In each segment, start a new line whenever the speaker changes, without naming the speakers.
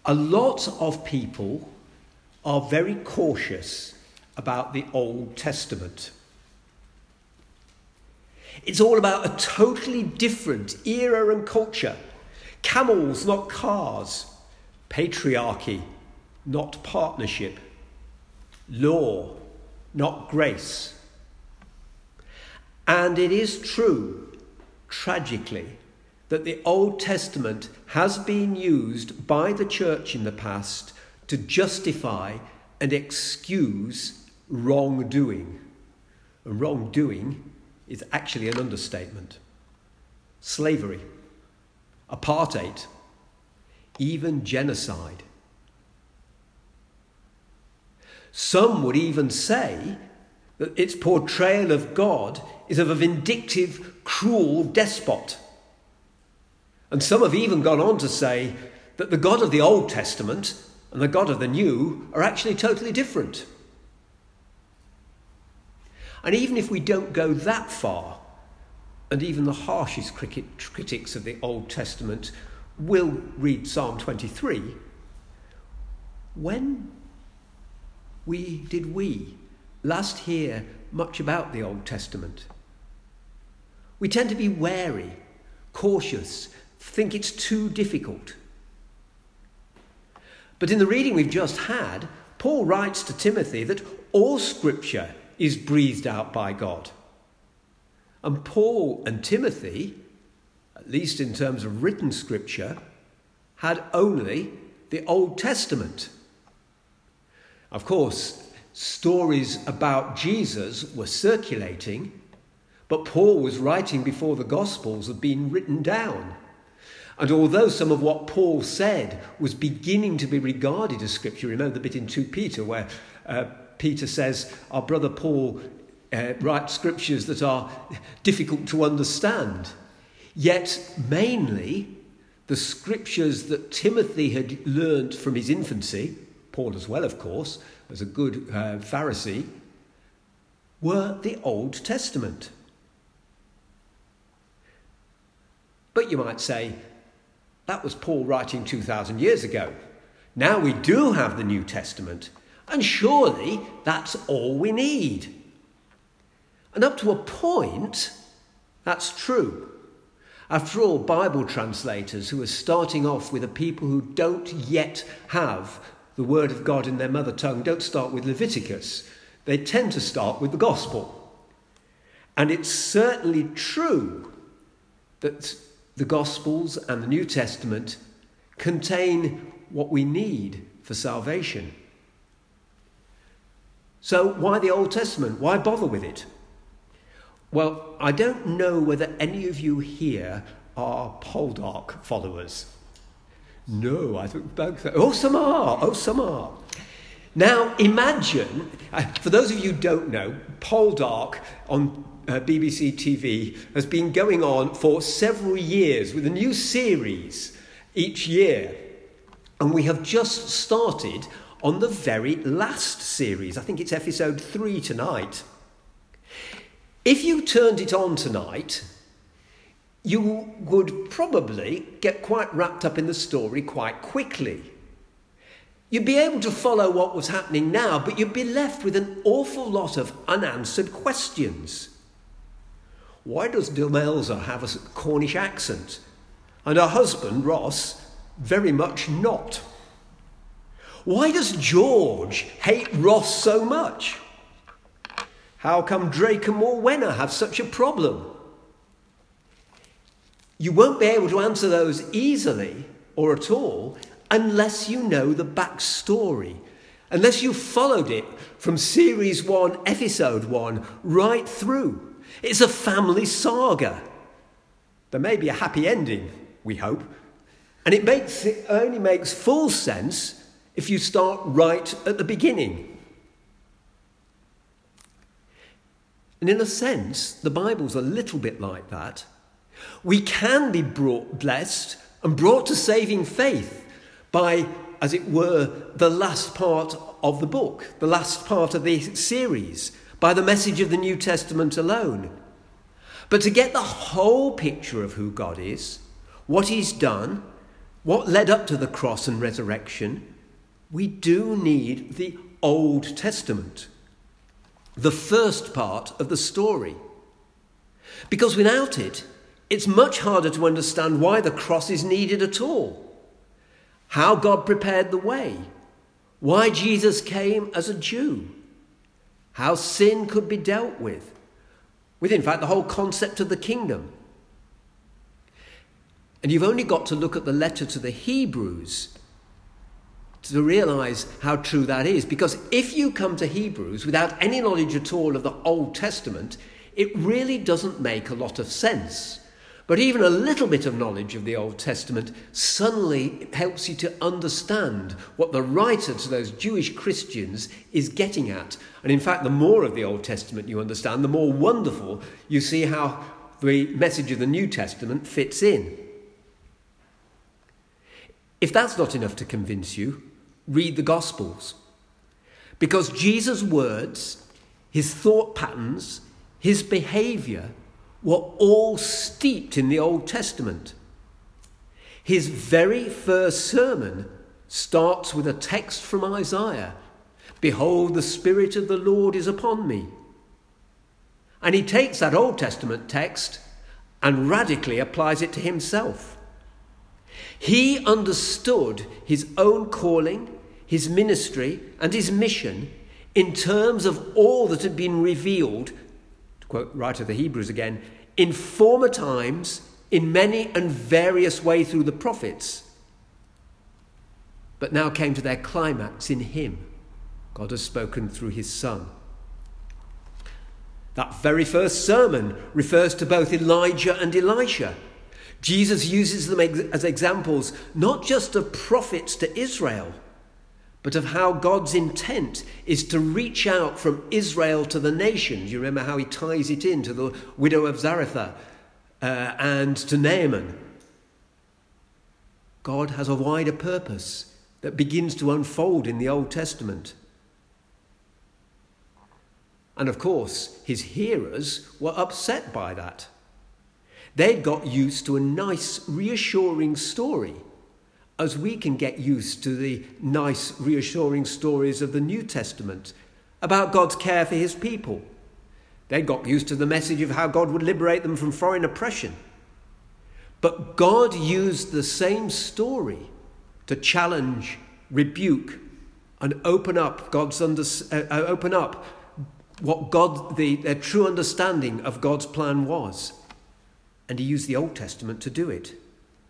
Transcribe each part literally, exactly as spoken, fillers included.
A lot of people are very cautious about the Old Testament. It's all about a totally different era and culture. Camels, not cars. Patriarchy, not partnership. Law, not grace. And it is true, tragically, that the Old Testament has been used by the church in the past to justify and excuse wrongdoing. And wrongdoing is actually an understatement. Slavery, apartheid, even genocide. Some would even say that its portrayal of God is of a vindictive, cruel despot. And some have even gone on to say that the God of the Old Testament and the God of the New are actually totally different. And even if we don't go that far, and even the harshest critics of the Old Testament will read Psalm twenty-three, when we did we last hear much about the Old Testament? We tend to be wary, cautious, think it's too difficult. But in the reading we've just had, Paul writes to Timothy that all Scripture is breathed out by God. And Paul and Timothy, at least in terms of written Scripture, had only the Old Testament. Of course, stories about Jesus were circulating, but Paul was writing before the Gospels had been written down. And although some of what Paul said was beginning to be regarded as Scripture, remember the bit in Second Peter where uh, Peter says, our brother Paul uh, writes Scriptures that are difficult to understand. Yet mainly the Scriptures that Timothy had learnt from his infancy, Paul as well, of course, as a good uh, Pharisee, were the Old Testament. But you might say, that was Paul writing two thousand years ago. Now we do have the New Testament, and surely that's all we need. And up to a point, that's true. After all, Bible translators who are starting off with a people who don't yet have the Word of God in their mother tongue don't start with Leviticus. They tend to start with the Gospel. And it's certainly true that the Gospels and the New Testament contain what we need for salvation. So why the Old Testament? Why bother with it? Well, I don't know whether any of you here are Poldark followers. No, I think both. Oh, some are. Oh, some are. Now, imagine, uh, for those of you who don't know, Poldark on uh, B B C T V has been going on for several years with a new series each year. And we have just started on the very last series. I think it's episode three tonight. If you turned it on tonight, you would probably get quite wrapped up in the story quite quickly. You'd be able to follow what was happening now, but you'd be left with an awful lot of unanswered questions. Why does Demelza have a Cornish accent? And her husband, Ross, very much not. Why does George hate Ross so much? How come Drake and Morwenna have such a problem? You won't be able to answer those easily or at all unless you know the backstory, unless you followed it from series one, episode one, right through. It's a family saga. There may be a happy ending, we hope, and it makes it only makes full sense if you start right at the beginning. And in a sense, the Bible's a little bit like that. We can be brought, blessed and brought to saving faith by, as it were, the last part of the book, the last part of the series, by the message of the New Testament alone. But to get the whole picture of who God is, what he's done, what led up to the cross and resurrection, we do need the Old Testament, the first part of the story. Because without it, it's much harder to understand why the cross is needed at all, how God prepared the way, why Jesus came as a Jew, how sin could be dealt with, with in fact the whole concept of the kingdom. And you've only got to look at the letter to the Hebrews to realise how true that is. Because if you come to Hebrews without any knowledge at all of the Old Testament, it really doesn't make a lot of sense. But even a little bit of knowledge of the Old Testament suddenly helps you to understand what the writer to those Jewish Christians is getting at. And in fact, the more of the Old Testament you understand, the more wonderful you see how the message of the New Testament fits in. If that's not enough to convince you, read the Gospels. Because Jesus' words, his thought patterns, his behaviour were all steeped in the Old Testament. His very first sermon starts with a text from Isaiah. Behold, the Spirit of the Lord is upon me. And he takes that Old Testament text and radically applies it to himself. He understood his own calling, his ministry, and his mission in terms of all that had been revealed, to quote writer of the Hebrews again, in former times, in many and various ways through the prophets, but now came to their climax in him. God has spoken through his Son. That very first sermon refers to both Elijah and Elisha. Jesus uses them as examples, not just of prophets to Israel, but of how God's intent is to reach out from Israel to the nations. You remember how he ties it in to the widow of Zarephath uh, and to Naaman. God has a wider purpose that begins to unfold in the Old Testament. And of course, his hearers were upset by that. They'd got used to a nice, reassuring story, as we can get used to the nice, reassuring stories of the New Testament about God's care for his people. They got used to the message of how God would liberate them from foreign oppression. But God used the same story to challenge, rebuke, and open up God's under, uh, open up what God, the their true understanding of God's plan was. And he used the Old Testament to do it.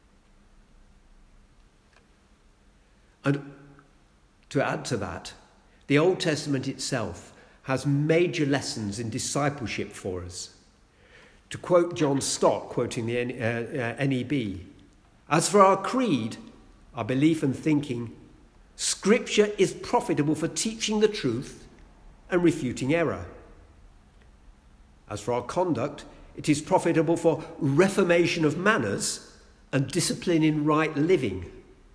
And to add to that, the Old Testament itself has major lessons in discipleship for us. To quote John Stott, quoting the N E B, as for our creed, our belief and thinking, Scripture is profitable for teaching the truth and refuting error. As for our conduct, it is profitable for reformation of manners and discipline in right living.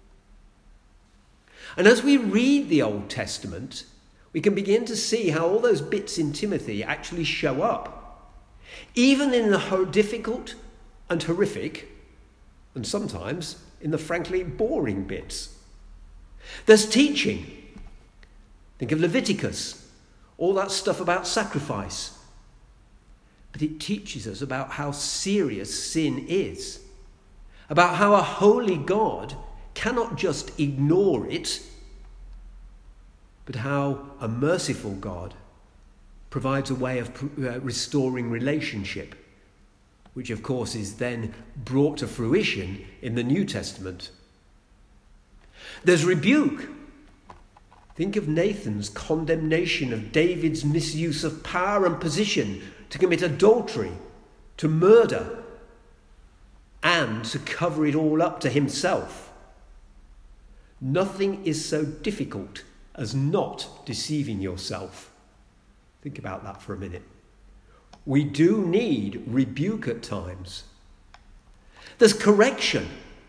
And as we read the Old Testament, we can begin to see how all those bits in Timothy actually show up, even in the difficult and horrific, and sometimes in the frankly boring bits. There's teaching. Think of Leviticus, all that stuff about sacrifice. But it teaches us about how serious sin is, about how a holy God cannot just ignore it, but how a merciful God provides a way of uh, restoring relationship, which of course is then brought to fruition in the New Testament. There's rebuke. Think of Nathan's condemnation of David's misuse of power and position to commit adultery, to murder, and to cover it all up to himself. Nothing is so difficult as not deceiving yourself. Think about that for a minute. We do need rebuke at times. There's correction,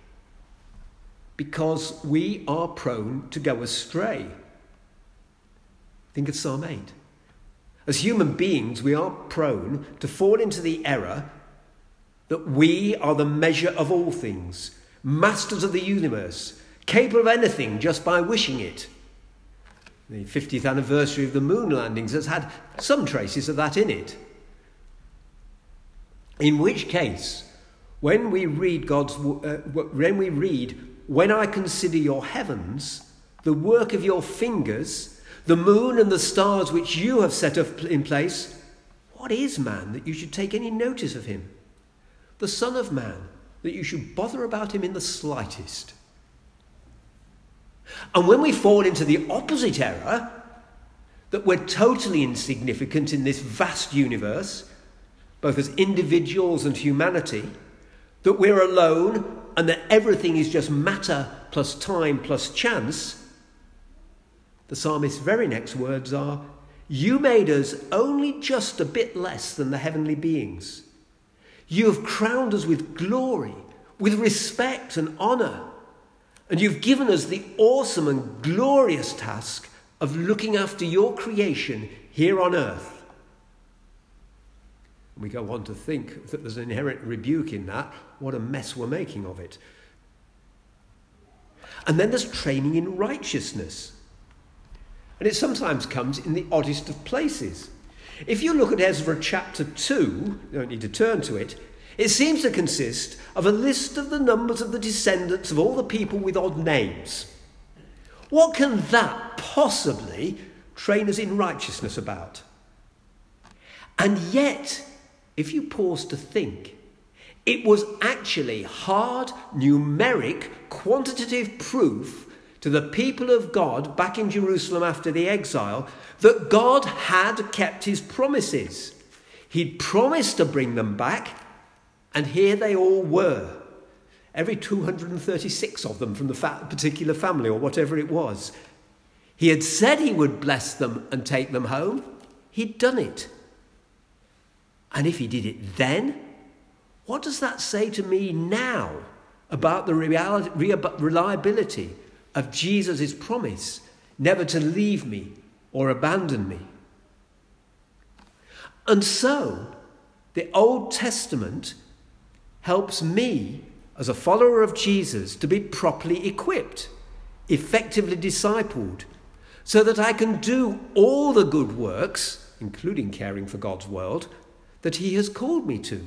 because we are prone to go astray. Think of Psalm eight. As human beings, we are prone to fall into the error that we are the measure of all things. masters of the universe, capable of anything just by wishing it. The fiftieth anniversary of the moon landings has had some traces of that in it. In which case, when we read God's, uh, when we read, "When I consider your heavens, the work of your fingers, the moon and the stars which you have set up in place, what is man that you should take any notice of him? The Son of Man that you should bother about him in the slightest?" And when we fall into the opposite error, that we're totally insignificant in this vast universe, both as individuals and humanity, that we're alone and that everything is just matter plus time plus chance, the psalmist's very next words are, "You made us only just a bit less than the heavenly beings. You have crowned us with glory, with respect and honour, and you've given us the awesome and glorious task of looking after your creation here on earth." We go on to think that there's an inherent rebuke in that. What a mess we're making of it. And then there's training in righteousness. And it sometimes comes in the oddest of places. If you look at Ezra chapter two, you don't need to turn to it, it seems to consist of a list of the numbers of the descendants of all the people with odd names. What can that possibly train us in righteousness about? And yet, if you pause to think, it was actually hard, numeric, quantitative proof to the people of God back in Jerusalem after the exile that God had kept his promises. He'd promised to bring them back, and here they all were. Every two hundred thirty-six of them from the fa- particular family or whatever it was. He had said he would bless them and take them home. He'd done it. And if he did it then, what does that say to me now about the reality, reliability of Jesus' promise never to leave me or abandon me? And so, the Old Testament helps me, as a follower of Jesus, to be properly equipped, effectively discipled, so that I can do all the good works, including caring for God's world, that he has called me to.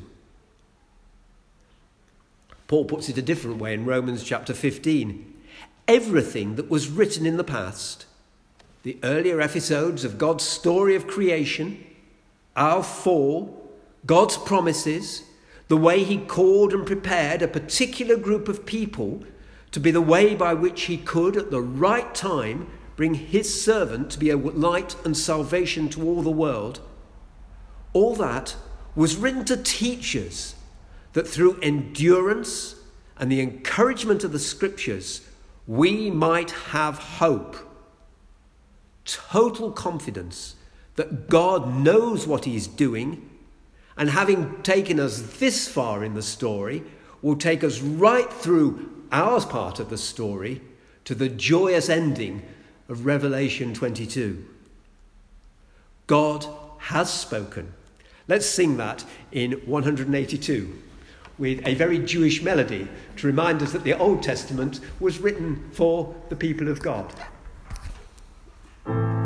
Paul puts it a different way in Romans chapter fifteen. Everything that was written in the past, the earlier episodes of God's story of creation, our fall, God's promises, the way he called and prepared a particular group of people to be the way by which he could, at the right time, bring his servant to be a light and salvation to all the world, all that was written to teach us that through endurance and the encouragement of the scriptures, we might have hope, total confidence that God knows what he's doing, and having taken us this far in the story, will take us right through our part of the story to the joyous ending of Revelation twenty-two. God has spoken. Let's sing that in one hundred eighty-two with a very Jewish melody to remind us that the Old Testament was written for the people of God.